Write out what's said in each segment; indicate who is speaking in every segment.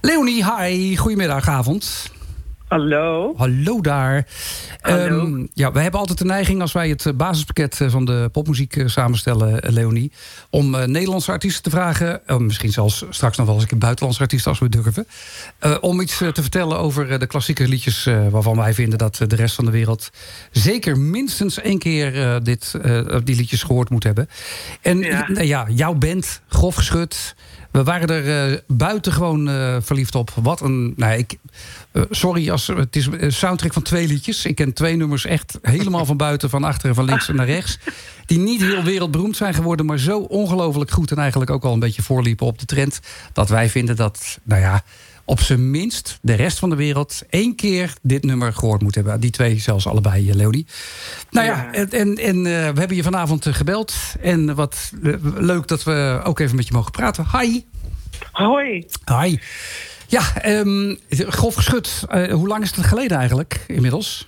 Speaker 1: Leonie, hi. Goedemiddag, avond.
Speaker 2: Hallo.
Speaker 1: Hallo daar.
Speaker 2: Hallo.
Speaker 1: Ja, wij hebben altijd de neiging als wij het basispakket van de popmuziek samenstellen, Leonie, om Nederlandse artiesten te vragen, misschien zelfs straks nog wel eens een buitenlandse artiesten als we durven, om iets te vertellen over de klassieke liedjes waarvan wij vinden dat de rest van de wereld zeker minstens één keer die liedjes gehoord moet hebben. En jouw band, Grof Geschut. We waren er buitengewoon verliefd op. Wat een... sorry, het is een soundtrack van 2 liedjes. Ik ken 2 nummers echt helemaal van buiten, van achter en van links naar rechts. Die niet heel wereldberoemd zijn geworden, maar zo ongelooflijk goed en eigenlijk ook al een beetje voorliepen op de trend, dat wij vinden dat, op zijn minst de rest van de wereld 1 keer dit nummer gehoord moet hebben. Die 2 zelfs allebei, Leonie. En we hebben je vanavond gebeld. En wat leuk dat we ook even met je mogen praten. Hi.
Speaker 2: Hoi.
Speaker 1: Hi. Ja, Grof Geschut. Hoe lang is het geleden eigenlijk inmiddels?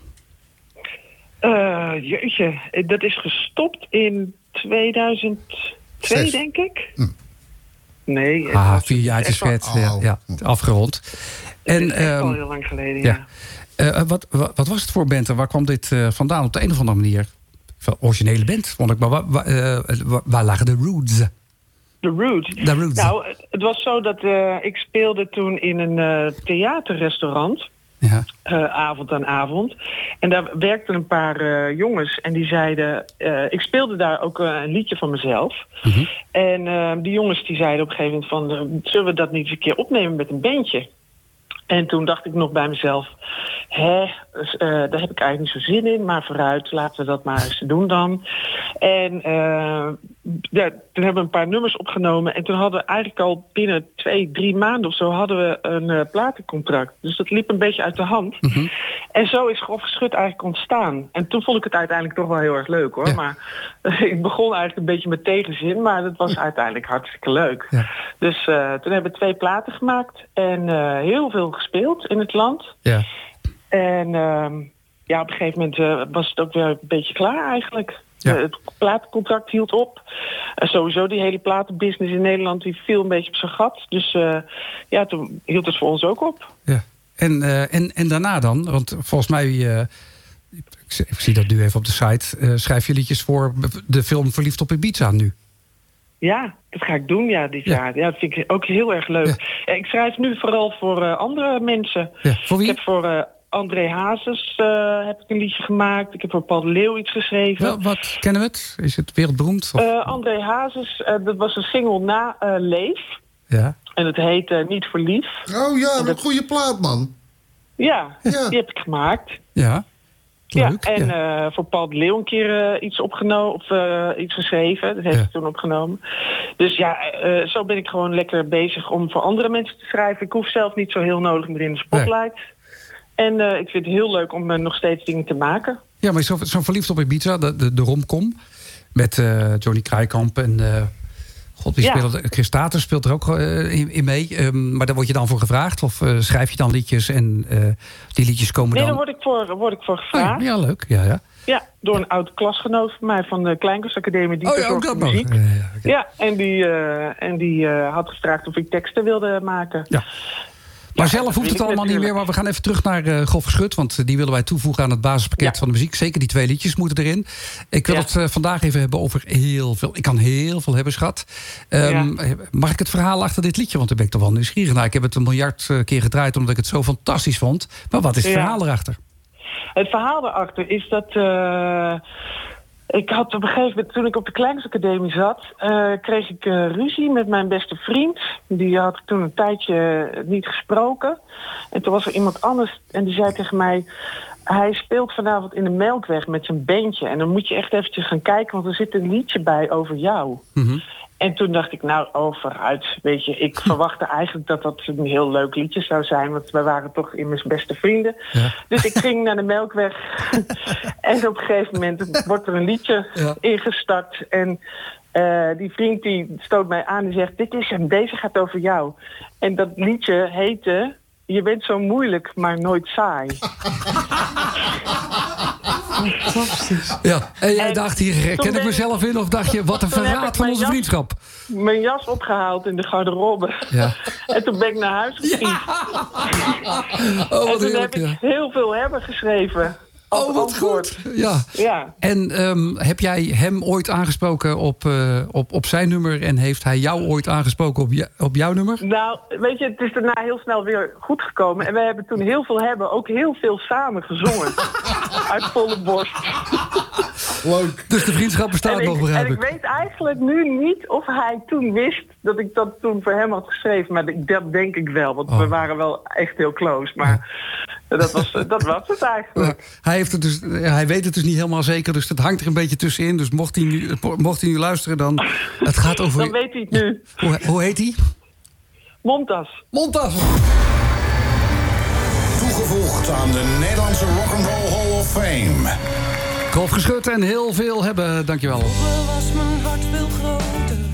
Speaker 2: Jeetje, dat is gestopt in 2002, denk ik. Nee.
Speaker 1: 4 jaartjes vet. Ja, afgerond.
Speaker 2: En al heel lang geleden,
Speaker 1: Wat was het voor band en waar kwam dit vandaan op de een of andere manier? Originele band, vond ik. Maar waar lagen de roots?
Speaker 2: The Roots. Nou, het was zo dat ik speelde toen in een theaterrestaurant.
Speaker 1: Ja.
Speaker 2: Avond aan avond. En daar werkten een paar jongens. En die zeiden... ik speelde daar ook een liedje van mezelf. Mm-hmm. En die jongens die zeiden op een gegeven moment van... zullen we dat niet eens een keer opnemen met een bandje? En toen dacht ik nog bij mezelf... daar heb ik eigenlijk niet zo zin in. Maar vooruit, laten we dat maar eens doen dan. En toen hebben we een paar nummers opgenomen. En toen hadden we eigenlijk al binnen 2-3 maanden of zo... hadden we een platencontract. Dus dat liep een beetje uit de hand. Mm-hmm. En zo is Grof Geschut eigenlijk ontstaan. En toen vond ik het uiteindelijk toch wel heel erg leuk, hoor. Ja. Maar ik begon eigenlijk een beetje met tegenzin. Maar dat was uiteindelijk hartstikke leuk. Ja. Dus toen hebben we 2 platen gemaakt. En heel veel gespeeld in het land. Ja. En op een gegeven moment was het ook weer een beetje klaar eigenlijk. Ja. Het platencontract hield op. Sowieso die hele platenbusiness in Nederland die viel een beetje op zijn gat. Dus toen hield het voor ons ook op.
Speaker 1: Ja. En daarna dan? Want volgens mij, ik zie dat nu even op de site, schrijf je liedjes voor de film Verliefd op Ibiza nu.
Speaker 2: Ja, dat ga ik doen dit jaar. Ja, dat vind ik ook heel erg leuk. Ja. Ik schrijf nu vooral voor andere mensen. Ja, voor wie? Ik heb voor André Hazes heb ik een liedje gemaakt. Ik heb voor Paul de Leeuw iets geschreven.
Speaker 1: Wel, wat kennen we het? Is het wereldberoemd?
Speaker 2: André Hazes, dat was een single na Leef.
Speaker 1: Ja.
Speaker 2: En het heet Niet voor Lief.
Speaker 3: Oh ja, een goede plaat, man.
Speaker 2: Ja, die heb ik gemaakt.
Speaker 1: Ja. Leuk,
Speaker 2: voor Paul de Leeuw een keer iets opgenomen of iets geschreven. Dat heeft hij toen opgenomen. Dus zo ben ik gewoon lekker bezig om voor andere mensen te schrijven. Ik hoef zelf niet zo heel nodig meer in de spotlight. Nee. En ik vind het heel leuk om nog steeds dingen te maken. Ja,
Speaker 1: maar zo Verliefd op Ibiza, de romcom met Johnny Krijkamp en wie speelt? Chris Tater speelt er ook in mee. Maar daar word je dan voor gevraagd? Of schrijf je dan liedjes en die liedjes komen dan...
Speaker 2: Nee, daar word ik voor gevraagd.
Speaker 1: Ja, leuk. Ja.
Speaker 2: Ja, door een oude klasgenoot van mij van de Kleinkunstacademie. Die verzorgt de muziek. Ja, en die had gevraagd of ik teksten wilde maken. Ja.
Speaker 1: Maar zelf hoeft het allemaal niet meer. Maar we gaan even terug naar Grof Geschut. Want die willen wij toevoegen aan het basispakket van de muziek. Zeker die 2 liedjes moeten erin. Ik wil het vandaag even hebben over heel veel. Ik kan heel veel hebben, schat. Mag ik het verhaal achter dit liedje? Want daar ben ik toch wel nieuwsgierig naar. Ik heb het 1 miljard keer gedraaid omdat ik het zo fantastisch vond. Maar wat is het verhaal erachter?
Speaker 2: Het verhaal erachter is dat... ik had op een gegeven moment, toen ik op de Kleinkunstacademie zat... kreeg ik ruzie met mijn beste vriend. Die had ik toen een tijdje niet gesproken. En toen was er iemand anders en die zei tegen mij... hij speelt vanavond in de Melkweg met zijn bandje. En dan moet je echt eventjes gaan kijken, want er zit een liedje bij over jou. Mm-hmm. En toen dacht ik, vooruit. Weet je, ik verwachtte eigenlijk dat dat een heel leuk liedje zou zijn. Want wij waren toch immers beste vrienden. Ja. Dus ik ging naar de Melkweg. En op een gegeven moment wordt er een liedje ingestart. En die vriend die stoot mij aan en zegt... dit is hem, deze gaat over jou. En dat liedje heette... Je bent zo moeilijk, maar nooit saai.
Speaker 3: Fantastisch.
Speaker 1: Ja, en jij
Speaker 2: En
Speaker 1: dacht, hier ken ik mezelf in? Of dacht je, wat een
Speaker 2: toen heb
Speaker 1: verraad
Speaker 2: ik
Speaker 1: van
Speaker 2: mijn
Speaker 1: onze
Speaker 2: jas-
Speaker 1: vriendschap?
Speaker 2: Mijn jas opgehaald in de garderobe.
Speaker 1: Ja.
Speaker 2: En toen ben ik naar huis gefietst.
Speaker 1: Oh,
Speaker 2: En
Speaker 1: wat
Speaker 2: toen
Speaker 1: heerlijk,
Speaker 2: heb
Speaker 1: ja.
Speaker 2: ik heel veel hebben geschreven. als
Speaker 1: Oh, wat
Speaker 2: antwoord.
Speaker 1: goed. Ja.
Speaker 2: Ja.
Speaker 1: En heb jij hem ooit aangesproken op zijn nummer... en heeft hij jou ooit aangesproken op jouw nummer?
Speaker 2: Nou, weet je, het is daarna heel snel weer goed gekomen. En we hebben toen heel veel ook heel veel samen gezongen. Uit volle borst.
Speaker 3: Leuk.
Speaker 1: Dus de vriendschap bestaat nog, begrijp
Speaker 2: en ik
Speaker 1: ik.
Speaker 2: weet eigenlijk nu niet of hij toen wist dat ik dat toen voor hem had geschreven. Maar dat denk ik wel, want we waren wel echt heel close. Maar dat was het eigenlijk.
Speaker 1: Hij weet het dus niet helemaal zeker, dus dat hangt er een beetje tussenin. Dus mocht hij nu luisteren, dan... Het gaat over...
Speaker 2: Dan weet hij het nu.
Speaker 1: Hoe heet hij?
Speaker 2: Montas.
Speaker 1: Montas.
Speaker 4: Toegevoegd aan de Nederlandse Rock'n'Roll Hall of Fame.
Speaker 1: Krof geschud en heel veel hebben, dankjewel.
Speaker 5: Vroeger was mijn hart veel groter.